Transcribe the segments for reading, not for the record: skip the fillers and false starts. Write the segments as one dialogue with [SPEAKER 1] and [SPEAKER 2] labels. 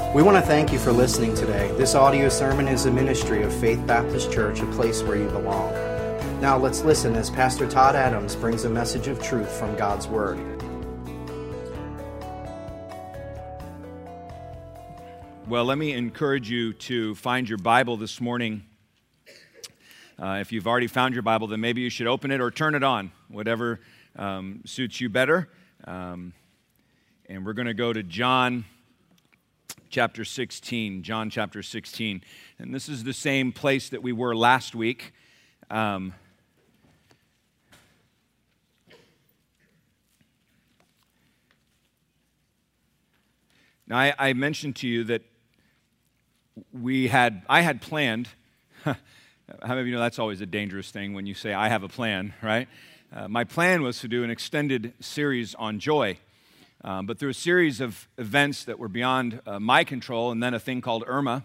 [SPEAKER 1] We want to thank you for listening today. This audio sermon is a ministry of Faith Baptist Church, a place where you belong. Now let's listen as Pastor Todd Adams brings a message of truth from God's Word.
[SPEAKER 2] Well, let me encourage you to find your Bible this morning. If you've already found your Bible, then maybe you should open it or turn it on, whatever suits you better. And we're going to go to John chapter 16, John chapter 16. And this is the same place that we were last week. Now, I mentioned to you that I had planned, how many of you know that's always a dangerous thing when you say, I have a plan, right? My plan was to do an extended series on joy. But through a series of events that were beyond my control, and then a thing called Irma,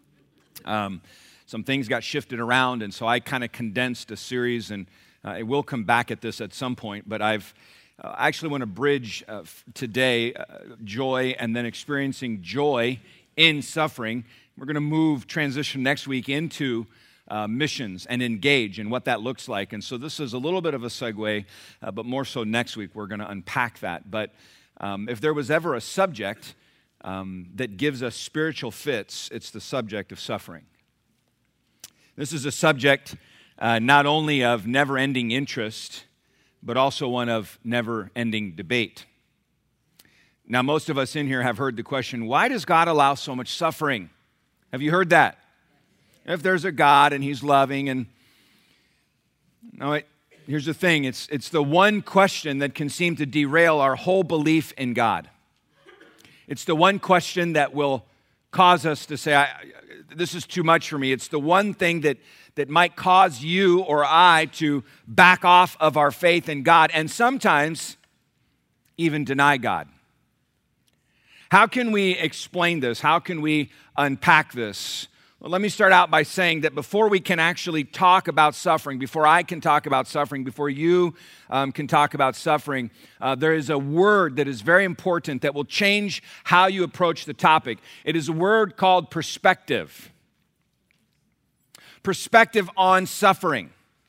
[SPEAKER 2] some things got shifted around, and so I kind of condensed a series, and it will come back at this at some point, but I actually want to bridge today joy and then experiencing joy in suffering. We're going to transition next week into missions and engage and what that looks like. And so this is a little bit of a segue, but more so next week we're going to unpack that. But if there was ever a subject that gives us spiritual fits, it's the subject of suffering. This is a subject not only of never-ending interest, but also one of never-ending debate. Now, most of us in here have heard the question, why does God allow so much suffering? Have you heard that? If there's a God and He's loving and... No, here's the thing, it's the one question that can seem to derail our whole belief in God. It's the one question that will cause us to say, this is too much for me. It's the one thing that might cause you or I to back off of our faith in God and sometimes even deny God. How can we explain this? How can we unpack this? Well, let me start out by saying that before we can actually talk about suffering, before I can talk about suffering, before you can talk about suffering, there is a word that is very important that will change how you approach the topic. It is a word called perspective. Perspective on suffering.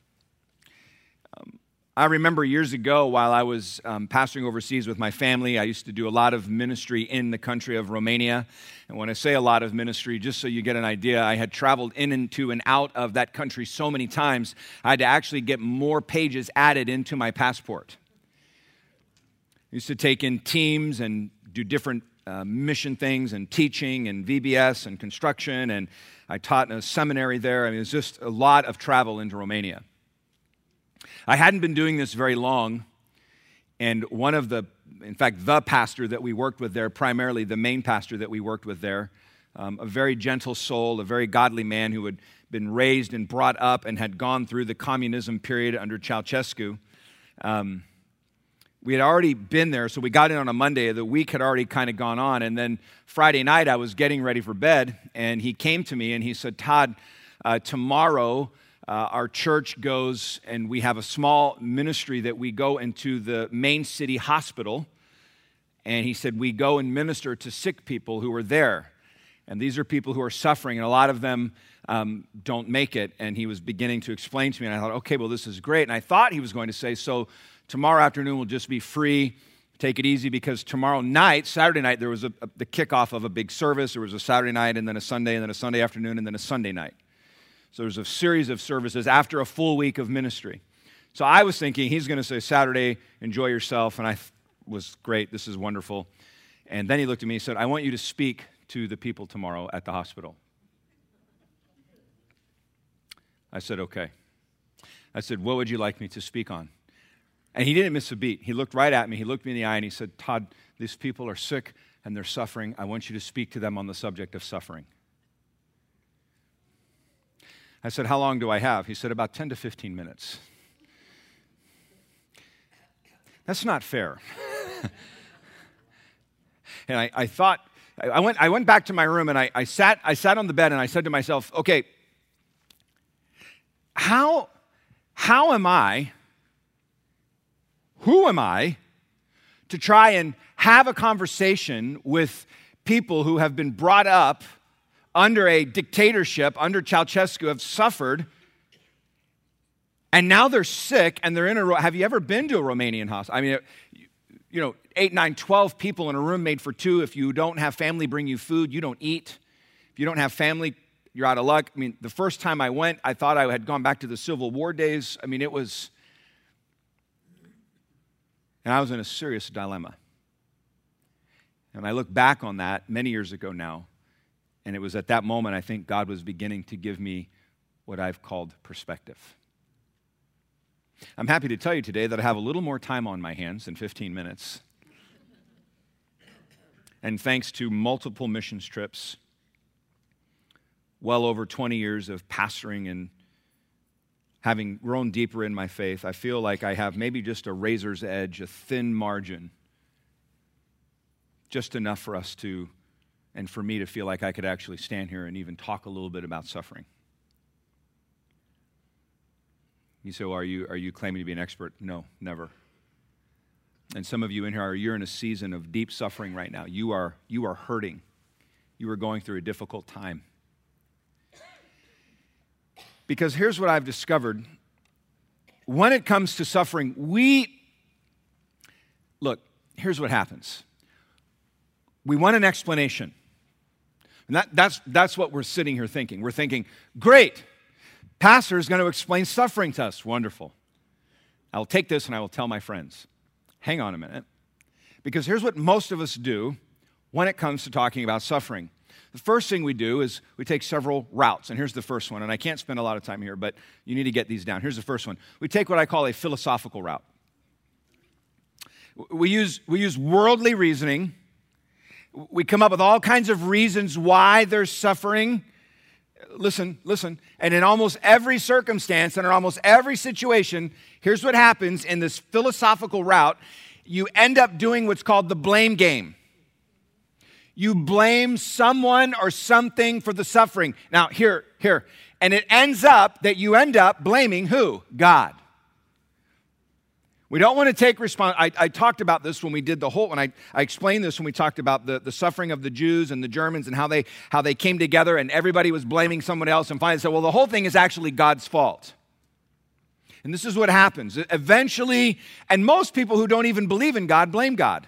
[SPEAKER 2] I remember years ago while I was pastoring overseas with my family, I used to do a lot of ministry in the country of Romania. And when I say a lot of ministry, just so you get an idea, I had traveled in into and out of that country so many times, I had to actually get more pages added into my passport. I used to take in teams and do different mission things and teaching and VBS and construction, and I taught in a seminary there. I mean, it was just a lot of travel into Romania. I hadn't been doing this very long, and the pastor that we worked with there, primarily the main pastor that we worked with there, a very gentle soul, a very godly man who had been raised and brought up and had gone through the communism period under Ceausescu. We had already been there, so we got in on a Monday. The week had already kind of gone on, and then Friday night I was getting ready for bed, and he came to me and he said, Todd, tomorrow our church goes and we have a small ministry that we go into the main city hospital. And he said, we go and minister to sick people who are there. And these are people who are suffering, and a lot of them don't make it. And he was beginning to explain to me, and I thought, okay, well, this is great. And I thought he was going to say, so tomorrow afternoon will just be free, take it easy, because tomorrow night, Saturday night, there was the kickoff of a big service. There was a Saturday night, and then a Sunday, and then a Sunday afternoon, and then a Sunday night. So there's a series of services after a full week of ministry. So I was thinking he's going to say, Saturday, enjoy yourself. And I was great. This is wonderful. And then he looked at me and said, I want you to speak to the people tomorrow at the hospital. I said, okay. I said, what would you like me to speak on? And he didn't miss a beat. He looked right at me. He looked me in the eye and he said, Todd, these people are sick and they're suffering. I want you to speak to them on the subject of suffering. I said, how long do I have? He said, about 10 to 15 minutes. That's not fair. And I thought, I went back to my room and I sat on the bed and I said to myself, okay, how am I, who am I to try and have a conversation with people who have been brought up under a dictatorship, under Ceausescu, have suffered, and now they're sick, and they're in a... Have you ever been to a Romanian hospital? I mean, 8, 9, 12 people in a room made for two. If you don't have family bring you food, you don't eat. If you don't have family, you're out of luck. I mean, the first time I went, I thought I had gone back to the Civil War days. I mean, it was... And I was in a serious dilemma. And I look back on that many years ago now, and it was at that moment I think God was beginning to give me what I've called perspective. I'm happy to tell you today that I have a little more time on my hands than 15 minutes. And thanks to multiple missions trips, well over 20 years of pastoring and having grown deeper in my faith, I feel like I have maybe just a razor's edge, a thin margin, just enough for us to, and for me to feel like I could actually stand here and even talk a little bit about suffering. You say, well, are you claiming to be an expert? No, never. And some of you in here, you're in a season of deep suffering right now. You are hurting. You are going through a difficult time. Because here's what I've discovered. When it comes to suffering, look, here's what happens. We want an explanation. And that's what we're sitting here thinking. We're thinking, great, pastor is going to explain suffering to us. Wonderful. I'll take this and I will tell my friends. Hang on a minute. Because here's what most of us do when it comes to talking about suffering. The first thing we do is we take several routes. And here's the first one. And I can't spend a lot of time here, but you need to get these down. Here's the first one. We take what I call a philosophical route. We use worldly reasoning. We come up with all kinds of reasons why there's suffering. Listen. And in almost every circumstance and in almost every situation, here's what happens in this philosophical route. You end up doing what's called the blame game. You blame someone or something for the suffering. Now, here. And it ends up that you end up blaming who? God. We don't want to take responsibility. I talked about this when we did I explained this when we talked about the suffering of the Jews and the Germans and how they came together and everybody was blaming someone else and finally said, well, the whole thing is actually God's fault. And this is what happens. Eventually, and most people who don't even believe in God blame God.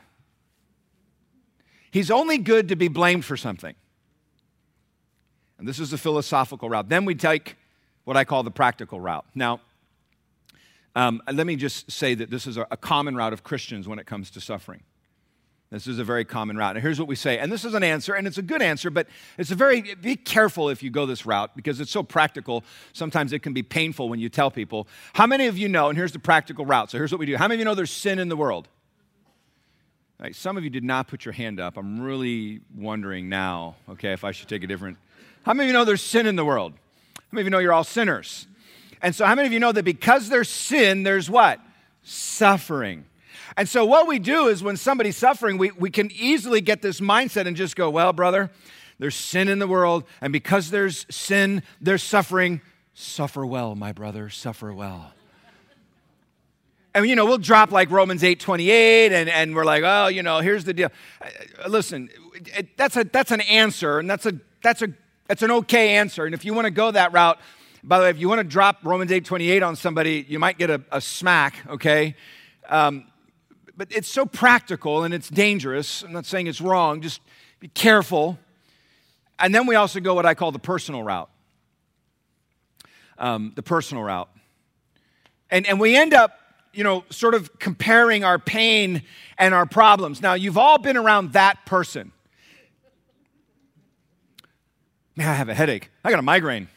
[SPEAKER 2] He's only good to be blamed for something. And this is the philosophical route. Then we take what I call the practical route. Now, let me just say that this is a common route of Christians when it comes to suffering. This is a very common route. And here's what we say. And this is an answer, and it's a good answer, but be careful if you go this route because it's so practical. Sometimes it can be painful when you tell people. How many of you know, and here's the practical route. So here's what we do. How many of you know there's sin in the world? Right, some of you did not put your hand up. I'm really wondering now, okay, if I should take a different. How many of you know there's sin in the world? How many of you know you're all sinners? And so how many of you know that because there's sin, there's what? Suffering. And so what we do is when somebody's suffering, we can easily get this mindset and just go, well, brother, there's sin in the world, and because there's sin, there's suffering. Suffer well, my brother, suffer well. And, we'll drop like Romans 8:28, and we're like, oh, here's the deal. Listen, that's an answer, and that's an okay answer. And if you want to go that route, by the way, if you want to drop Romans 8:28 on somebody, you might get a smack, okay? But it's so practical, and it's dangerous. I'm not saying it's wrong. Just be careful. And then we also go what I call the personal route. The personal route. And we end up, sort of comparing our pain and our problems. Now, you've all been around that person. Man, I have a headache. I got a migraine.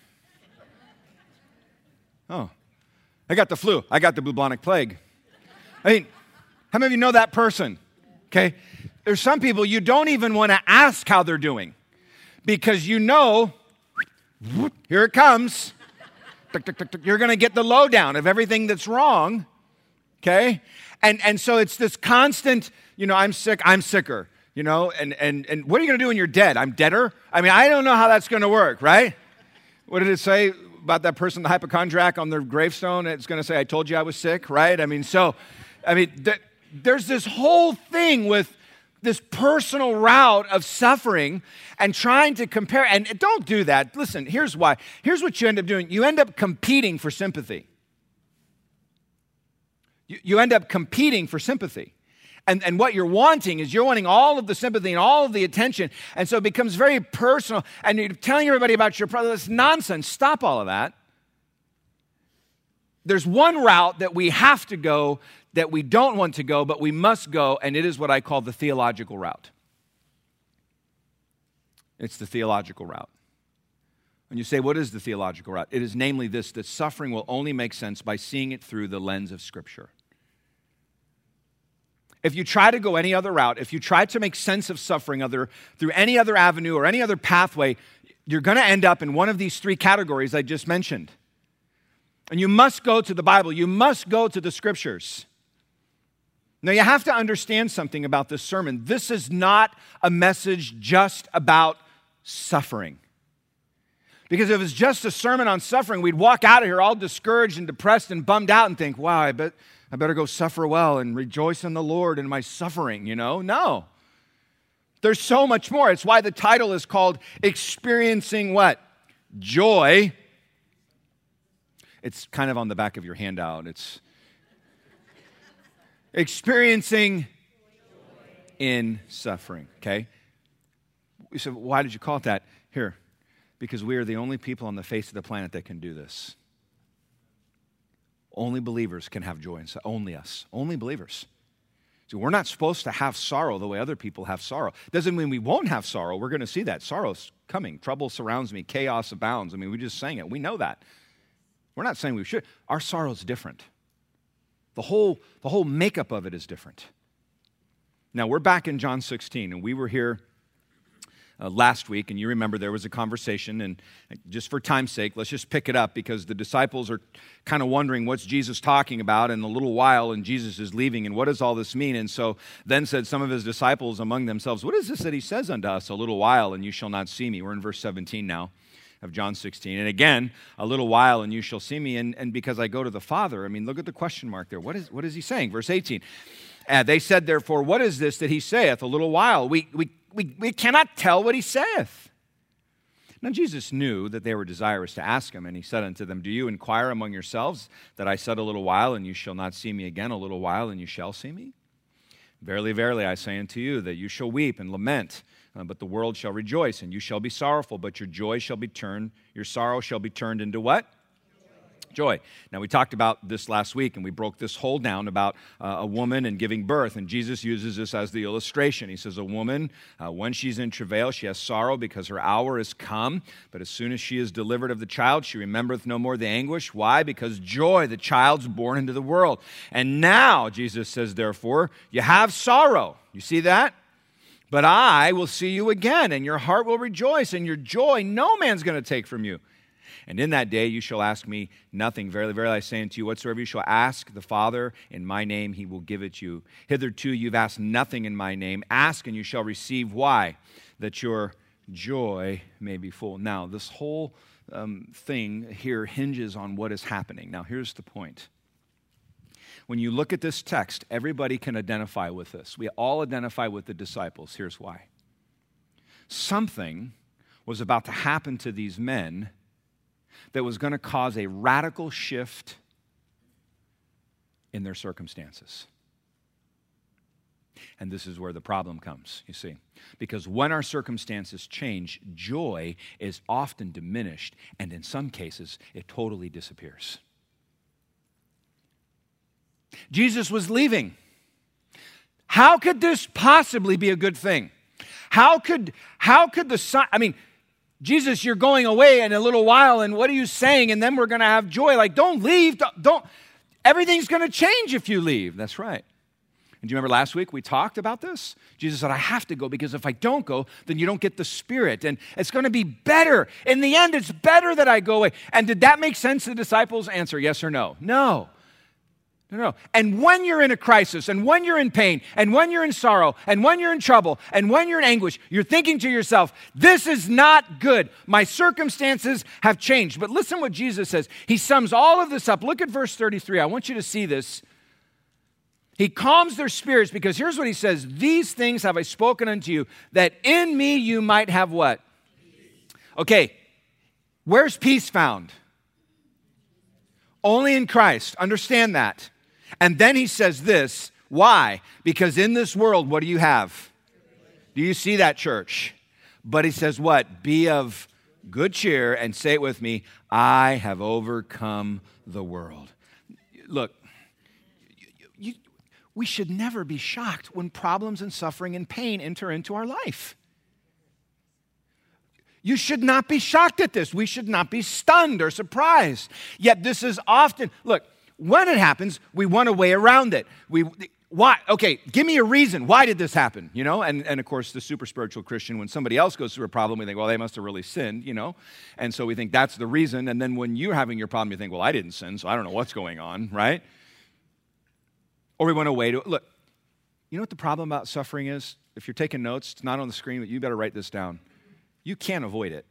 [SPEAKER 2] Oh, I got the flu. I got the bubonic plague. I mean, how many of you know that person? Okay. There's some people you don't even want to ask how they're doing because here it comes. You're going to get the lowdown of everything that's wrong. Okay? And so it's this constant, I'm sick, I'm sicker, and what are you going to do when you're dead? I'm deader? I mean, I don't know how that's going to work, right? What did it say about that person, the hypochondriac on their gravestone? It's going to say, I told you I was sick, right? There's this whole thing with this personal route of suffering and trying to compare. And don't do that. Listen, here's why. Here's what you end up doing. You end up competing for sympathy. You end up competing for sympathy. And what you're wanting is you're wanting all of the sympathy and all of the attention. And so it becomes very personal. And you're telling everybody about your problem. That's nonsense. Stop all of that. There's one route that we have to go that we don't want to go, but we must go, and it is what I call the theological route. It's the theological route. And you say, what is the theological route? It is namely this, that suffering will only make sense by seeing it through the lens of Scripture. If you try to go any other route, if you try to make sense of suffering through any other avenue or any other pathway, you're going to end up in one of these three categories I just mentioned. And you must go to the Bible. You must go to the Scriptures. Now, you have to understand something about this sermon. This is not a message just about suffering. Because if it's just a sermon on suffering, we'd walk out of here all discouraged and depressed and bummed out and think, wow, I better go suffer well and rejoice in the Lord in my suffering, No. There's so much more. It's why the title is called Experiencing what? Joy. It's kind of on the back of your handout. It's experiencing in suffering, okay? So why did you call it that? Here, because we are the only people on the face of the planet that can do this. Only believers can have joy, only us, only believers. So we're not supposed to have sorrow the way other people have sorrow. Doesn't mean we won't have sorrow. We're going to see that. Sorrow's coming. Trouble surrounds me. Chaos abounds. We just sang it. We know that. We're not saying we should. Our sorrow's different. The whole makeup of it is different. Now, we're back in John 16, and we were here last week, and you remember there was a conversation, and just for time's sake, let's just pick it up because the disciples are kind of wondering what's Jesus talking about in a little while, and Jesus is leaving, and what does all this mean? And so then said some of his disciples among themselves, what is this that he says unto us, a little while, and you shall not see me? We're in verse 17 now of John 16. And again, a little while, and you shall see me, and because I go to the Father. Look at the question mark there. What is he saying? Verse 18. They said, therefore, what is this that he saith? A little while. We cannot tell what he saith. Now Jesus knew that they were desirous to ask him, and he said unto them, do you inquire among yourselves that I said a little while, and you shall not see me again, a little while, and you shall see me? Verily, verily, I say unto you, that you shall weep and lament, but the world shall rejoice, and you shall be sorrowful, but your sorrow shall be turned into what? Joy. Now, we talked about this last week, and we broke this whole down about a woman and giving birth, and Jesus uses this as the illustration. He says, a woman, when she's in travail, she has sorrow because her hour is come, but as soon as she is delivered of the child, she remembereth no more the anguish. Why? Because joy, the child's born into the world. And now, Jesus says, therefore, you have sorrow. You see that? But I will see you again, and your heart will rejoice, and your joy no man's going to take from you. And in that day you shall ask me nothing. Verily, verily, I say unto you, whatsoever you shall ask the Father in my name, he will give it you. Hitherto you've asked nothing in my name. Ask, and you shall receive. Why? That your joy may be full. Now, this whole thing here hinges on what is happening. Now, here's the point. When you look at this text, everybody can identify with this. We all identify with the disciples. Here's why. Something was about to happen to these men that was going to cause a radical shift in their circumstances. And this is where the problem comes, you see. Because when our circumstances change, joy is often diminished, and in some cases, it totally disappears. Jesus was leaving. How could this possibly be a good thing? How could the Son, Jesus, you're going away in a little while, and what are you saying? And then we're going to have joy. Don't leave. Don't. Everything's going to change if you leave. That's right. And do you remember last week we talked about this? Jesus said, I have to go because if I don't go, then you don't get the Spirit. And it's going to be better. In the end, it's better that I go away. And did that make sense to the disciples? Answer, yes or no? No. No. And when you're in a crisis, and when you're in pain, and when you're in sorrow, and when you're in trouble, and when you're in anguish, you're thinking to yourself, this is not good. My circumstances have changed. But listen what Jesus says. He sums all of this up. Look at verse 33. I want you to see this. He calms their spirits because here's what he says, these things have I spoken unto you, that in me you might have what? Okay, where's peace found? Only in Christ. Understand that. And then he says this, why? Because in this world, what do you have? Do you see that, church? But he says what? Be of good cheer and say it with me, I have overcome the world. Look, we should never be shocked when problems and suffering and pain enter into our life. You should not be shocked at this. We should not be stunned or surprised. Yet this is often, look, when it happens, we want a way around it. Why? Okay, give me a reason. Why did this happen? You know, and of course, the super spiritual Christian, when somebody else goes through a problem, we think, well, they must have really sinned, you know? And so we think that's the reason. And then when you're having your problem, you think, well, I didn't sin, so I don't know what's going on, right? Or we want a way to, look, you know what the problem about suffering is? If you're taking notes, it's not on the screen, but you better write this down. You can't avoid it.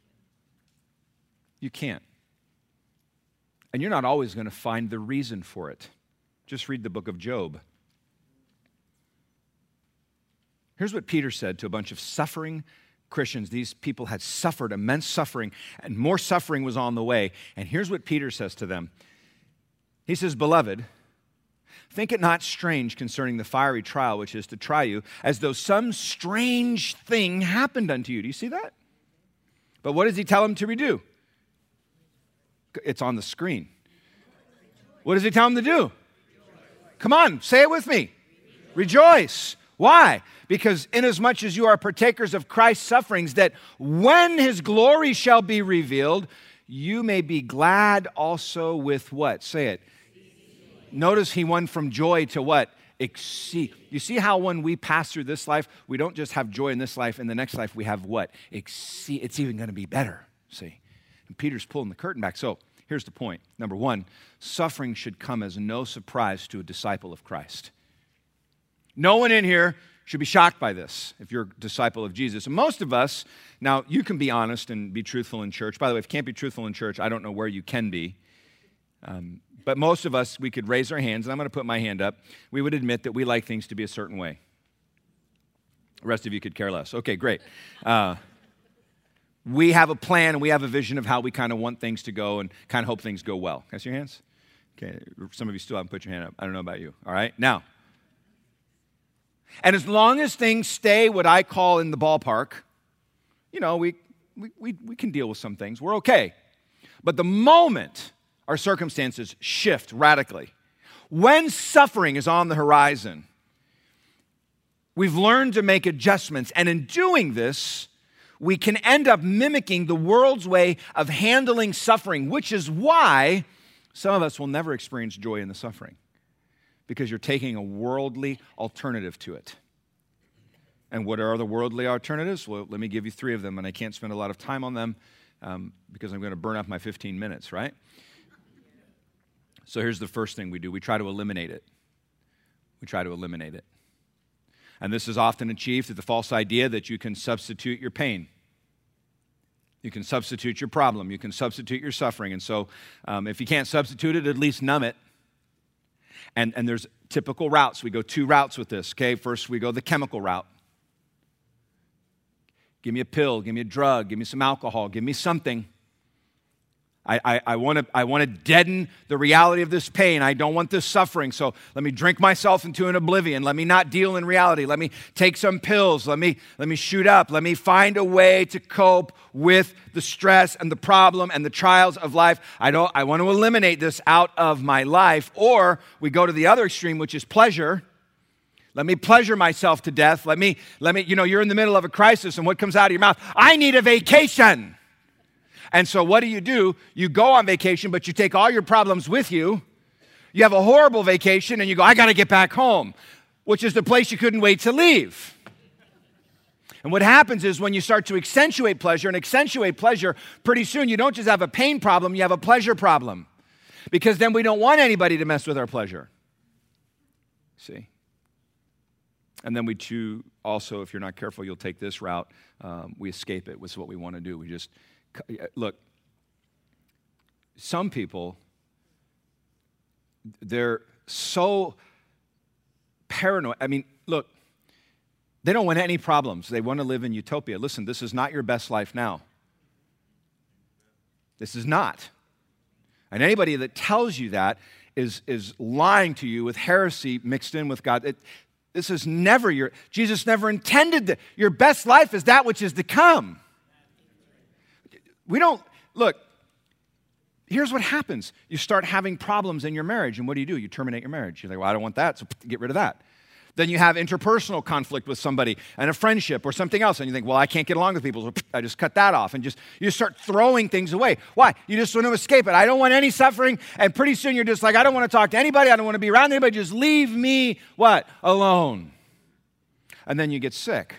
[SPEAKER 2] You can't. And you're not always going to find the reason for it. Just read the book of Job. Here's what Peter said to a bunch of suffering Christians. These people had suffered immense suffering, and more suffering was on the way. And here's what Peter says to them. He says, Beloved, think it not strange concerning the fiery trial which is to try you, as though some strange thing happened unto you. Do you see that? But what does he tell them to redo? It's on the screen. What does he tell them to do? Come on, say it with me. Rejoice. Why? Because inasmuch as you are partakers of Christ's sufferings, that when his glory shall be revealed, you may be glad also with what? Say it. Notice he went from joy to what? Exceed. You see how when we pass through this life, we don't just have joy in this life, in the next life we have what? Exceed. It's even going to be better, see? And Peter's pulling the curtain back. So here's the point. Number one, suffering should come as no surprise to a disciple of Christ. No one in here should be shocked by this if you're a disciple of Jesus. And most of us, now you can be honest and be truthful in church. By the way, if you can't be truthful in church, I don't know where you can be. But most of us, we could raise our hands, and I'm going to put my hand up. We would admit that we like things to be a certain way. The rest of you could care less. Okay, great. We have a plan, and we have a vision of how we kind of want things to go and kind of hope things go well. Can I see your hands? Okay, some of you still haven't put your hand up. I don't know about you. All right, now. And as long as things stay what I call in the ballpark, you know, we can deal with some things. We're okay. But the moment our circumstances shift radically, when suffering is on the horizon, we've learned to make adjustments. And in doing this, we can end up mimicking the world's way of handling suffering, which is why some of us will never experience joy in the suffering, because you're taking a worldly alternative to it. And what are the worldly alternatives? Well, let me give you 3 of them, and I can't spend a lot of time on them because I'm going to burn up my 15 minutes, right? So here's the first thing we do. We try to eliminate it. We try to eliminate it. And this is often achieved through the false idea that you can substitute your pain. You can substitute your problem. You can substitute your suffering. And so if you can't substitute it, at least numb it. And there's typical routes. We go 2 routes with this, okay? First, we go the chemical route. Give me a pill, give me a drug, give me some alcohol, give me something. I want to deaden the reality of this pain. I don't want this suffering, so let me drink myself into an oblivion. Let me not deal in reality. Let me take some pills. Let me shoot up. Let me find a way to cope with the stress and the problem and the trials of life. I want to eliminate this out of my life. Or we go to the other extreme, which is pleasure. Let me pleasure myself to death. Let me, you're in the middle of a crisis, and what comes out of your mouth? I need a vacation. And so what do? You go on vacation, but you take all your problems with you. You have a horrible vacation, and you go, I got to get back home, which is the place you couldn't wait to leave. And what happens is when you start to accentuate pleasure, pretty soon you don't just have a pain problem, you have a pleasure problem. Because then we don't want anybody to mess with our pleasure. See? And then we too, also, if you're not careful, you'll take this route. We escape it, which is what we want to do. We just... Look, some people, they're so paranoid. I mean, look, they don't want any problems. They want to live in utopia. Listen, this is not your best life now. This is not. And anybody that tells you that is lying to you with heresy mixed in with God. This is never Jesus never intended that. Your best life is that which is to come. Look, here's what happens. You start having problems in your marriage, and what do? You terminate your marriage. You're like, well, I don't want that, so get rid of that. Then you have interpersonal conflict with somebody and a friendship or something else, and you think, well, I can't get along with people, so I just cut that off, and you start throwing things away. Why? You just want to escape it. I don't want any suffering, and pretty soon you're just like, I don't want to talk to anybody, I don't want to be around anybody, just leave me, what? Alone. And then you get sick.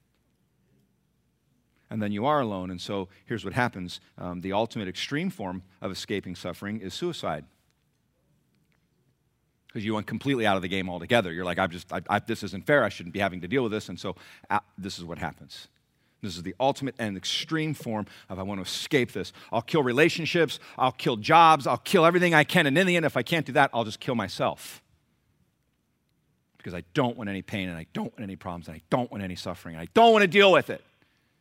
[SPEAKER 2] And then you are alone, and so here's what happens. The ultimate extreme form of escaping suffering is suicide. Because you went completely out of the game altogether. You're like, this isn't fair. I shouldn't be having to deal with this. And so this is what happens. This is the ultimate and extreme form of I want to escape this. I'll kill relationships. I'll kill jobs. I'll kill everything I can. And in the end, if I can't do that, I'll just kill myself. Because I don't want any pain, and I don't want any problems, and I don't want any suffering, and I don't want to deal with it.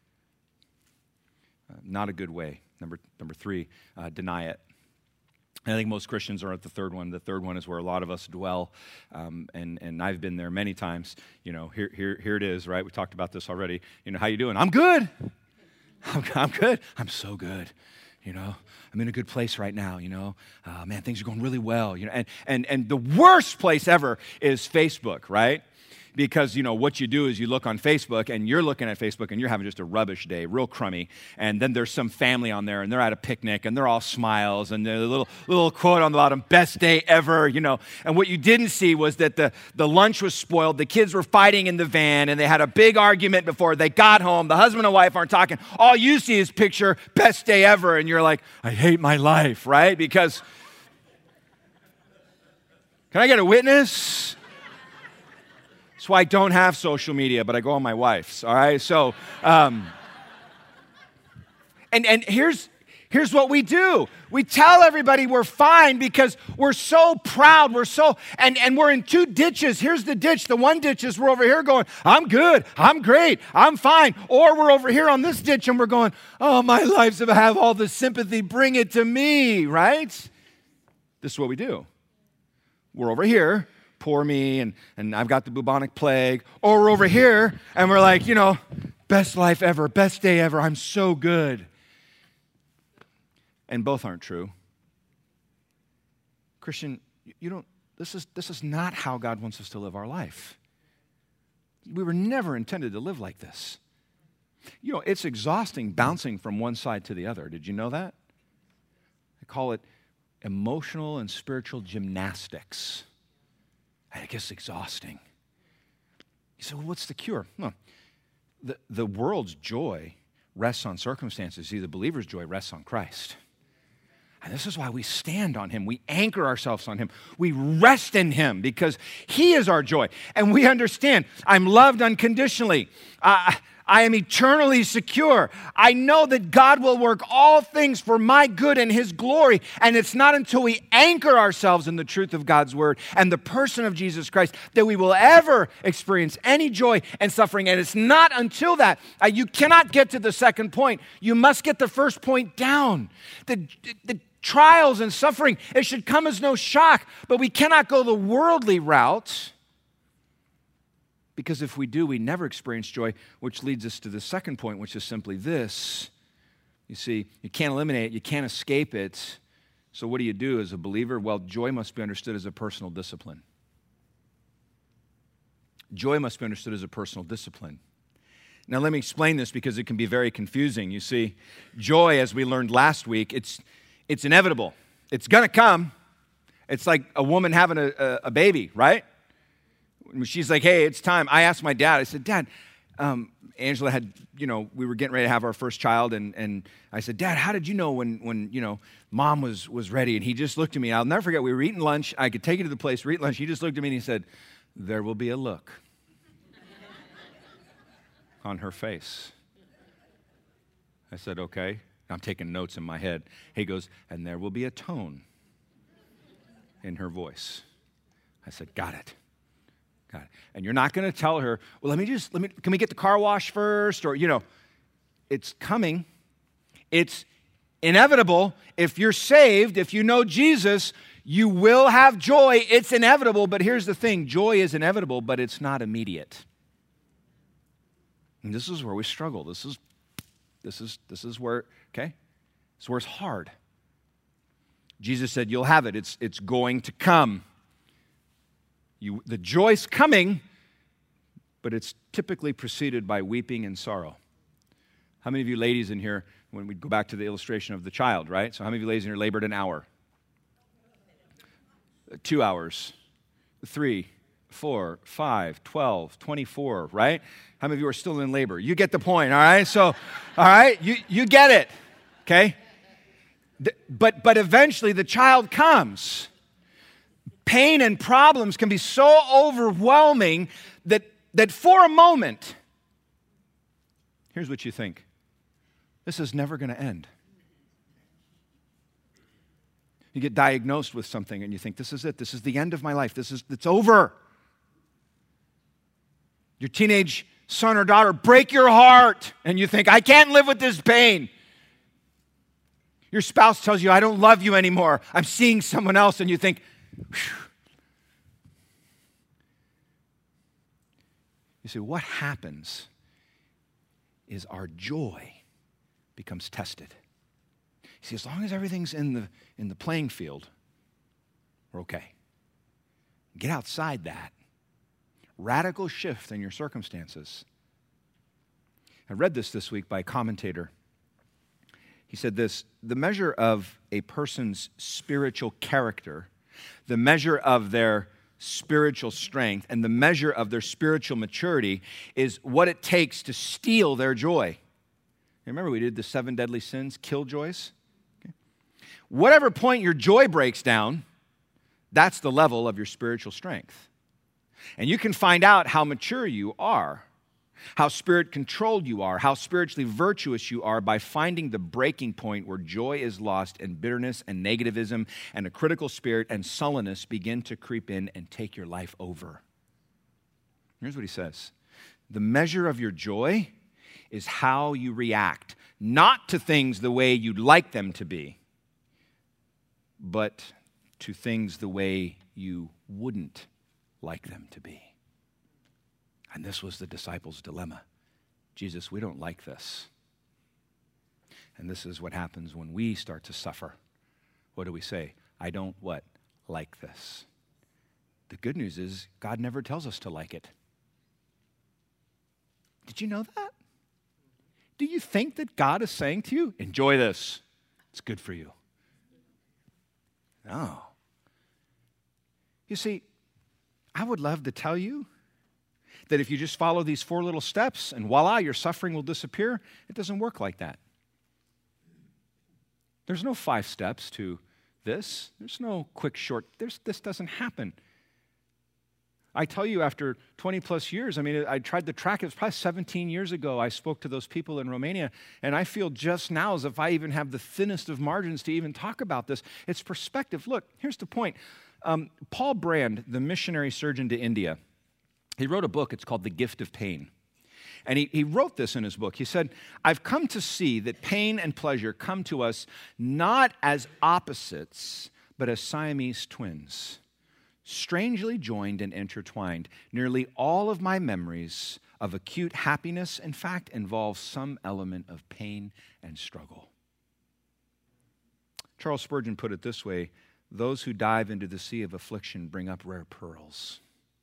[SPEAKER 2] Not a good way. Number 3, deny it. And I think most Christians are at the third one. The third one is where a lot of us dwell, and I've been there many times. You know, here it is, right? We talked about this already. You know, how you doing? I'm good. I'm good. I'm so good. You know, I'm in a good place right now. You know, man, things are going really well. You know, and the worst place ever is Facebook, right? Because, you know, what you do is you look on Facebook, and you're looking at Facebook, and you're having just a rubbish day, real crummy. And then there's some family on there, and they're at a picnic, and they're all smiles, and there's a little quote on the bottom, best day ever, you know. And what you didn't see was that the lunch was spoiled. The kids were fighting in the van, and they had a big argument before they got home. The husband and wife aren't talking. All you see is picture, best day ever. And you're like, I hate my life, right? Because, can I get a witness? That's why I don't have social media, but I go on my wife's, all right? So, and here's what we do. We tell everybody we're fine because we're so proud. And we're in two ditches. Here's the ditch. The one ditch is we're over here going, I'm good, I'm great, I'm fine. Or we're over here on this ditch and we're going, oh, my life's to have all the sympathy, bring it to me, right? This is what we do. We're over here. Poor me, and I've got the bubonic plague. Or we're over here, and we're like, you know, best life ever, best day ever, I'm so good. And both aren't true. Christian, this is not how God wants us to live our life. We were never intended to live like this. You know, it's exhausting bouncing from one side to the other. Did you know that? I call it emotional and spiritual gymnastics. I guess exhausting. You say, well, what's the cure? Well, the world's joy rests on circumstances. See, the believer's joy rests on Christ. And this is why we stand on Him. We anchor ourselves on Him. We rest in Him because He is our joy. And we understand, I'm loved unconditionally. I am eternally secure. I know that God will work all things for my good and His glory. And it's not until we anchor ourselves in the truth of God's word and the person of Jesus Christ that we will ever experience any joy and suffering. And it's not until that. You cannot get to the second point. You must get the first point down. The trials and suffering, it should come as no shock. But we cannot go the worldly route. Because if we do, we never experience joy, which leads us to the second point, which is simply this. You see, you can't eliminate it, you can't escape it. So what do you do as a believer? Well, joy must be understood as a personal discipline. Joy must be understood as a personal discipline. Now, let me explain this because it can be very confusing. You see, joy, as we learned last week, it's inevitable. It's going to come. It's like a woman having a baby, right? She's like, hey, it's time. I asked my dad, I said, Dad, Angela had, we were getting ready to have our first child, and I said, Dad, how did you know when Mom was ready? And he just looked at me. I'll never forget, we were eating lunch. I could take you to the place, we're eating lunch. He just looked at me and he said, there will be a look on her face. I said, okay. I'm taking notes in my head. He goes, and there will be a tone in her voice. I said, got it. Got it. And you're not going to tell her, well, can we get the car wash first? Or, it's coming. It's inevitable. If you're saved, if you know Jesus, you will have joy. It's inevitable. But here's the thing. Joy is inevitable, but it's not immediate. And this is where we struggle. This is where, okay? This is where it's hard. Jesus said, you'll have it. It's going to come. The joy's coming, but it's typically preceded by weeping and sorrow. How many of you ladies in here, when we go back to the illustration of the child, right? So how many of you ladies in here labored an hour? 2 hours, 3, 4, 5, 12, 24, right? How many of you are still in labor? You get the point, all right? So, all right, you get it, okay? But eventually the child comes. Pain and problems can be so overwhelming that for a moment, here's what you think. This is never going to end. You get diagnosed with something and you think, this is it. This is the end of my life. It's over. Your teenage son or daughter break your heart and you think, I can't live with this pain. Your spouse tells you, I don't love you anymore. I'm seeing someone else, and you think, phew. You see, what happens is our joy becomes tested. You see, as long as everything's in the playing field, we're okay. Get outside that. Radical shift in your circumstances. I read this week by a commentator. He said this, the measure of a person's spiritual character, the measure of their spiritual strength, and the measure of their spiritual maturity is what it takes to steal their joy. Remember we did the 7 deadly sins, killjoys? Okay. Whatever point your joy breaks down, that's the level of your spiritual strength. And you can find out how mature you are, how spirit-controlled you are, how spiritually virtuous you are by finding the breaking point where joy is lost and bitterness and negativism and a critical spirit and sullenness begin to creep in and take your life over. Here's what he says. The measure of your joy is how you react, not to things the way you'd like them to be, but to things the way you wouldn't like them to be. And this was the disciples' dilemma. Jesus, we don't like this. And this is what happens when we start to suffer. What do we say? I don't what? Like this. The good news is God never tells us to like it. Did you know that? Do you think that God is saying to you, enjoy this. It's good for you. No. You see, I would love to tell you that if you just follow these 4 little steps and voila, your suffering will disappear. It doesn't work like that. There's no 5 steps to this. There's no quick short. This doesn't happen. I tell you, after 20 plus years, I tried to track it. It was probably 17 years ago I spoke to those people in Romania, and I feel just now as if I even have the thinnest of margins to even talk about this. It's perspective. Look, here's the point. Paul Brand, the missionary surgeon to India, he wrote a book, it's called The Gift of Pain. And he wrote this in his book. He said, I've come to see that pain and pleasure come to us not as opposites, but as Siamese twins, strangely joined and intertwined. Nearly all of my memories of acute happiness, in fact, involve some element of pain and struggle. Charles Spurgeon put it this way, those who dive into the sea of affliction bring up rare pearls.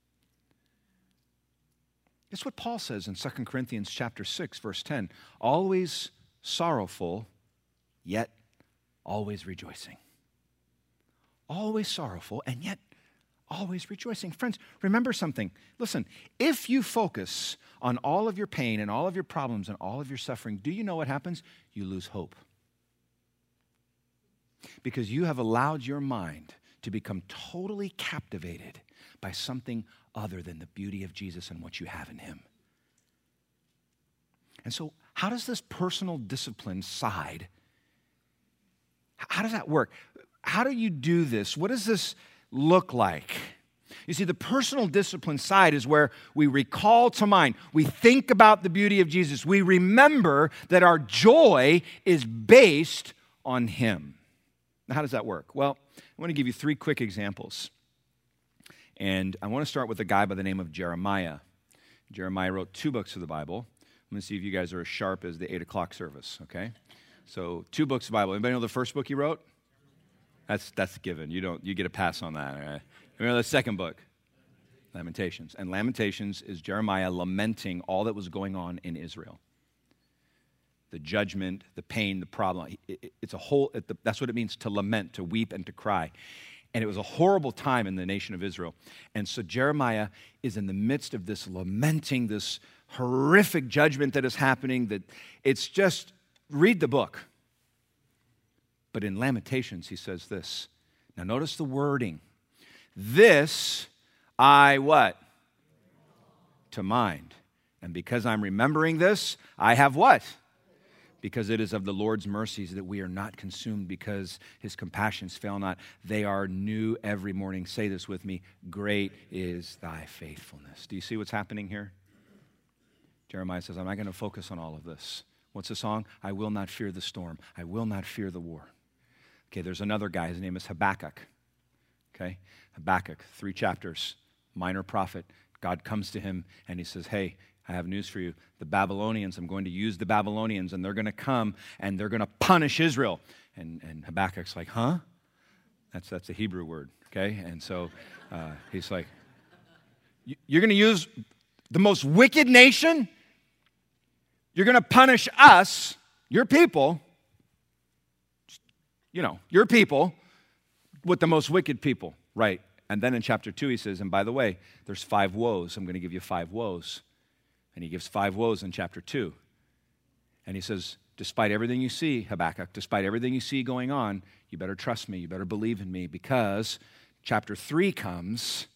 [SPEAKER 2] It's what Paul says in 2 Corinthians chapter 6, verse 10. Always sorrowful, yet always rejoicing. Always sorrowful, and yet always rejoicing. Friends, remember something. Listen, if you focus on all of your pain and all of your problems and all of your suffering, do you know what happens? You lose hope. Because you have allowed your mind to become totally captivated by something other than the beauty of Jesus and what you have in him. And so, how does this personal discipline side, how does that work? How do you do this? What does this look like? You see, the personal discipline side is where we recall to mind, we think about the beauty of Jesus, we remember that our joy is based on Him. Now, how does that work? Well, I want to give you 3 quick examples. And I want to start with a guy by the name of Jeremiah. Jeremiah wrote 2 books of the Bible. I'm going to see if you guys are as sharp as the 8 o'clock service, okay? So 2 books of the Bible. Anybody know the first book he wrote? That's given. You get a pass on that. Right? Remember the second book? Lamentations. And Lamentations is Jeremiah lamenting all that was going on in Israel. The judgment, the pain, the problem. It's a whole, that's what it means to lament, to weep and to cry. And it was a horrible time in the nation of Israel. And so Jeremiah is in the midst of this lamenting, this horrific judgment that is happening, that it's just, read the book. But in Lamentations, he says this. Now notice the wording. This I what? To mind. And because I'm remembering this, I have what? Because it is of the Lord's mercies that we are not consumed, because His compassions fail not. They are new every morning. Say this with me. Great is thy faithfulness. Do you see what's happening here? Jeremiah says, I'm not going to focus on all of this. What's the song? I will not fear the storm. I will not fear the war. Okay, there's another guy. His name is Habakkuk. Okay, Habakkuk, 3 chapters, minor prophet. God comes to him and he says, hey, I have news for you. The Babylonians, I'm going to use the Babylonians, and they're going to come and they're going to punish Israel. And Habakkuk's like, huh? That's a Hebrew word, okay? And so he's like, you're going to use the most wicked nation? You're going to punish us, your people, your people, with the most wicked people, right? And then in chapter 2 he says, and by the way, there's 5 woes. I'm going to give you 5 woes. And he gives 5 woes in chapter 2. And he says, despite everything you see, Habakkuk, despite everything you see going on, you better trust me, you better believe in me, because chapter 3 comes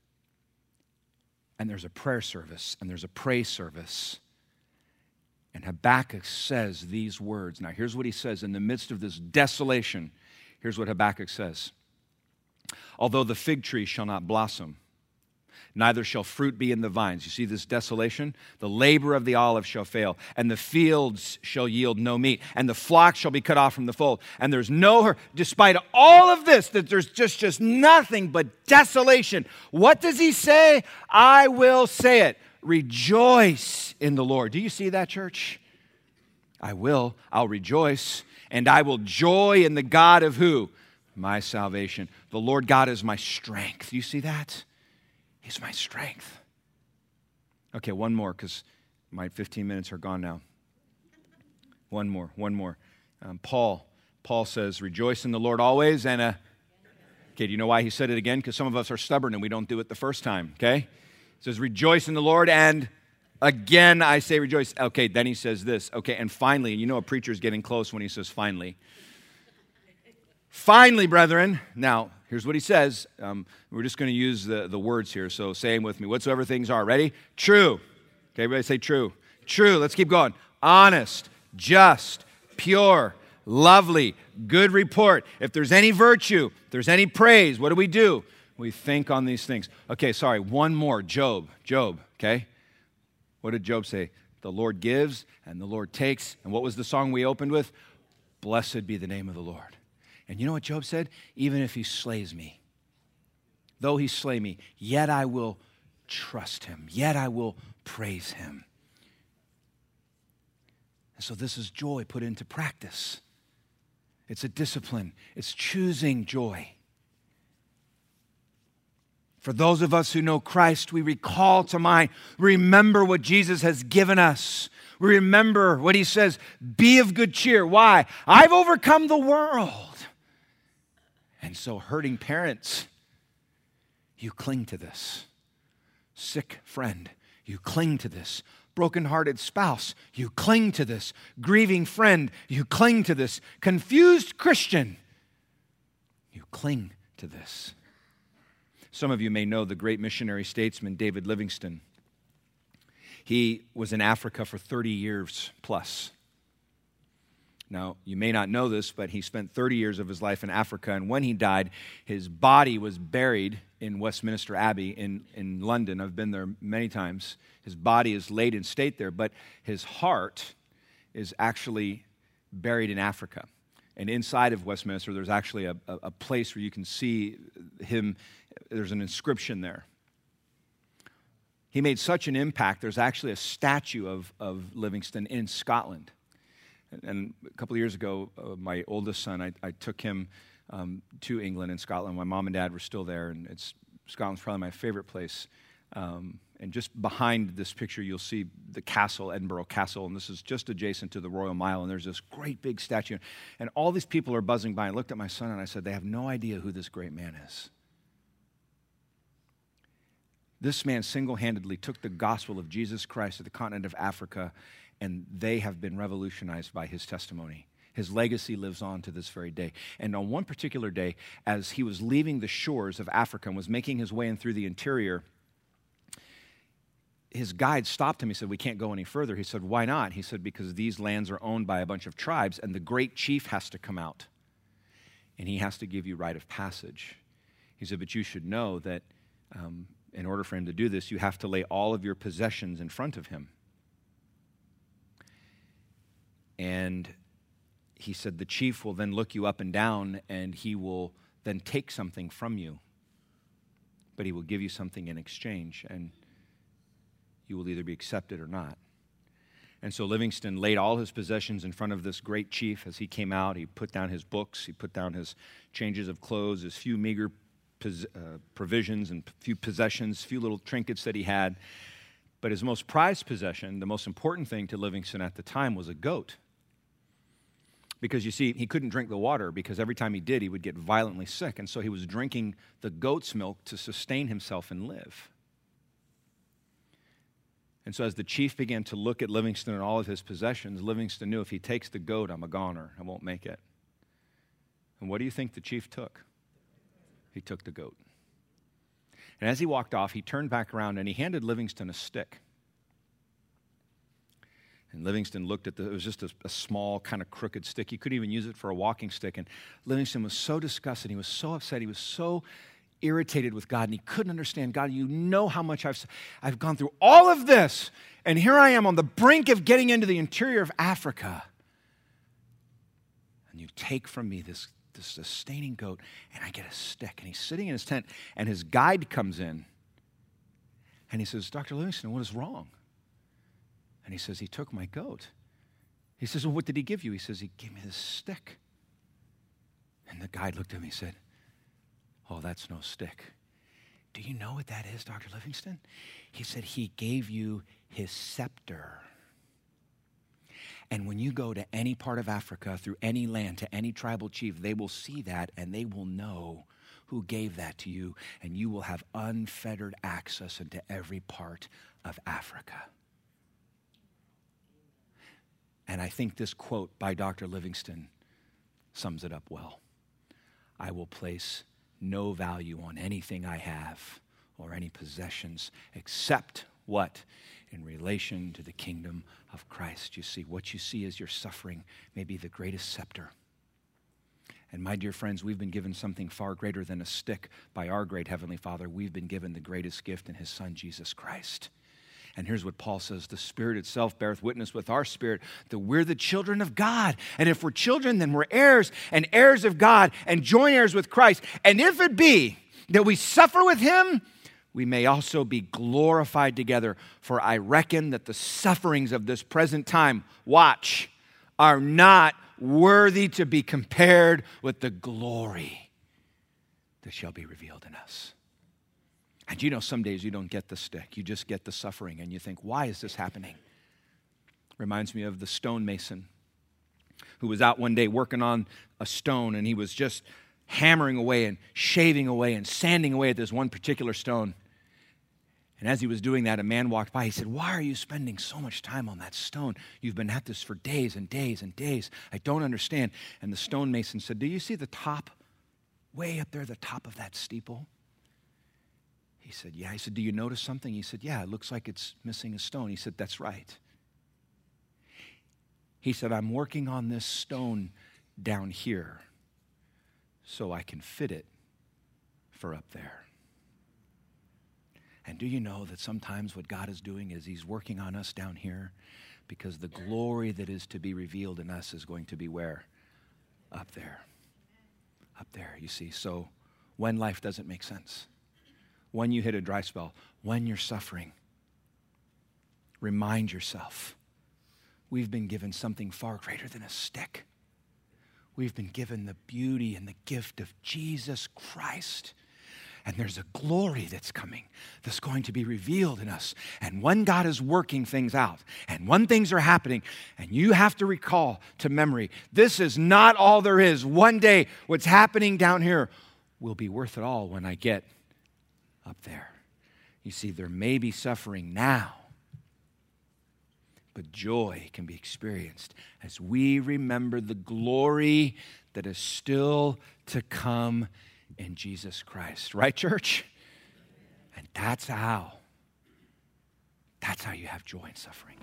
[SPEAKER 2] and there's a prayer service and there's a praise service. And Habakkuk says these words. Now, here's what he says in the midst of this desolation. Here's what Habakkuk says. Although the fig tree shall not blossom, neither shall fruit be in the vines. You see this desolation? The labor of the olive shall fail, and the fields shall yield no meat, and the flock shall be cut off from the fold. And there's despite all of this, that there's just nothing but desolation. What does he say? I will say it. Rejoice in the Lord. Do you see that, church? I'll rejoice, and I will joy in the God of who? My salvation. The Lord God is my strength. Do you see that? He's my strength. Okay, one more, because my 15 minutes are gone now. One more. Paul says, rejoice in the Lord always, and okay, do you know why he said it again? Because some of us are stubborn and we don't do it the first time, okay? He says, rejoice in the Lord, and again I say rejoice. Okay, then he says this. Okay, and finally, and you know a preacher's getting close when he says finally. Finally, brethren. Now, here's what he says. We're just going to use the words here, so say them with me. Whatsoever things are. Ready? True. Okay, everybody say true. True. Let's keep going. Honest, just, pure, lovely, good report. If there's any virtue, if there's any praise, what do? We think on these things. Okay, sorry, one more. Job, okay? What did Job say? The Lord gives and the Lord takes. And what was the song we opened with? Blessed be the name of the Lord. And you know what Job said? Even if he slays me, though he slay me, yet I will trust him. Yet I will praise him. And so this is joy put into practice. It's a discipline. It's choosing joy. For those of us who know Christ, we recall to mind, remember what Jesus has given us. We remember what he says, be of good cheer. Why? I've overcome the world. And so hurting parents, you cling to this. Sick friend, you cling to this. Broken-hearted spouse, you cling to this. Grieving friend, you cling to this. Confused Christian, you cling to this. Some of you may know the great missionary statesman David Livingstone. He was in Africa for 30 years plus. Now, you may not know this, but he spent 30 years of his life in Africa, and when he died, his body was buried in Westminster Abbey in London. I've been there many times. His body is laid in state there, but his heart is actually buried in Africa. And inside of Westminster, there's actually a place where you can see him. There's an inscription there. He made such an impact, there's actually a statue of Livingstone in Scotland. And a couple of years ago, my oldest son, I took him to England and Scotland. My mom and dad were still there, and Scotland's probably my favorite place. And just behind this picture, you'll see the castle, Edinburgh Castle, and this is just adjacent to the Royal Mile, and there's this great big statue. And all these people are buzzing by. I looked at my son, and I said, they have no idea who this great man is. This man single-handedly took the gospel of Jesus Christ to the continent of Africa, and they have been revolutionized by his testimony. His legacy lives on to this very day. And on one particular day, as he was leaving the shores of Africa and was making his way in through the interior, his guide stopped him. He said, we can't go any further. He said, why not? He said, because these lands are owned by a bunch of tribes, and the great chief has to come out, and he has to give you right of passage. He said, but you should know that in order for him to do this, you have to lay all of your possessions in front of him. And he said, the chief will then look you up and down, and he will then take something from you. But he will give you something in exchange, and you will either be accepted or not. And so Livingstone laid all his possessions in front of this great chief. As he came out, he put down his books, he put down his changes of clothes, his few meager provisions and few possessions, few little trinkets that he had. But his most prized possession, the most important thing to Livingstone at the time, was a goat. Because you see, he couldn't drink the water because every time he did, he would get violently sick. And so he was drinking the goat's milk to sustain himself and live. And so as the chief began to look at Livingstone and all of his possessions, Livingstone knew if he takes the goat, I'm a goner. I won't make it. And what do you think the chief took? He took the goat. And as he walked off, he turned back around and he handed Livingstone a stick. And Livingstone looked at it was just a small kind of crooked stick. You couldn't even use it for a walking stick. And Livingstone was so disgusted. He was so upset. He was so irritated with God, and he couldn't understand, God, you know how much I've gone through all of this, and here I am on the brink of getting into the interior of Africa. And you take from me this sustaining goat, and I get a stick. And he's sitting in his tent, and his guide comes in, and he says, Dr. Livingstone, what is wrong? And he says, he took my goat. He says, well, what did he give you? He says, he gave me this stick. And the guide looked at me and said, oh, that's no stick. Do you know what that is, Dr. Livingstone? He said, he gave you his scepter. And when you go to any part of Africa, through any land, to any tribal chief, they will see that and they will know who gave that to you, and you will have unfettered access into every part of Africa. And I think this quote by Dr. Livingstone sums it up well. I will place no value on anything I have or any possessions except what? In relation to the kingdom of Christ. You see, what you see as your suffering may be the greatest scepter. And my dear friends, we've been given something far greater than a stick by our great Heavenly Father. We've been given the greatest gift in His Son, Jesus Christ. And here's what Paul says, the Spirit itself beareth witness with our spirit that we're the children of God. And if we're children, then we're heirs and heirs of God and joint heirs with Christ. And if it be that we suffer with Him, we may also be glorified together. For I reckon that the sufferings of this present time, watch, are not worthy to be compared with the glory that shall be revealed in us. And you know, some days you don't get the stick. You just get the suffering. And you think, why is this happening? Reminds me of the stonemason who was out one day working on a stone, and he was just hammering away and shaving away and sanding away at this one particular stone. And as he was doing that, a man walked by. He said, why are you spending so much time on that stone? You've been at this for days and days and days. I don't understand. And the stonemason said, do you see the top, way up there, the top of that steeple? He said, yeah. He said, do you notice something? He said, yeah, it looks like it's missing a stone. He said, that's right. He said, I'm working on this stone down here so I can fit it for up there. And do you know that sometimes what God is doing is he's working on us down here because the glory that is to be revealed in us is going to be where? Up there. Up there, you see. So when life doesn't make sense, when you hit a dry spell, when you're suffering, remind yourself, we've been given something far greater than a stick. We've been given the beauty and the gift of Jesus Christ. And there's a glory that's coming that's going to be revealed in us. And when God is working things out, and when things are happening, and you have to recall to memory, this is not all there is. One day, what's happening down here will be worth it all when I get up there. You see, there may be suffering now, but joy can be experienced as we remember the glory that is still to come in Jesus Christ. Right, church? And that's how you have joy in suffering.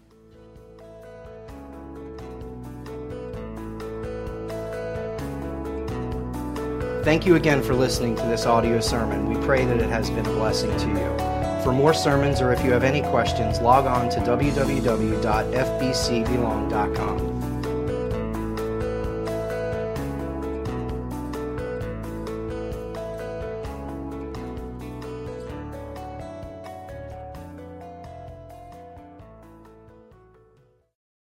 [SPEAKER 1] Thank you again for listening to this audio sermon. We pray that it has been a blessing to you. For more sermons, or if you have any questions, log on to www.fbcbelong.com.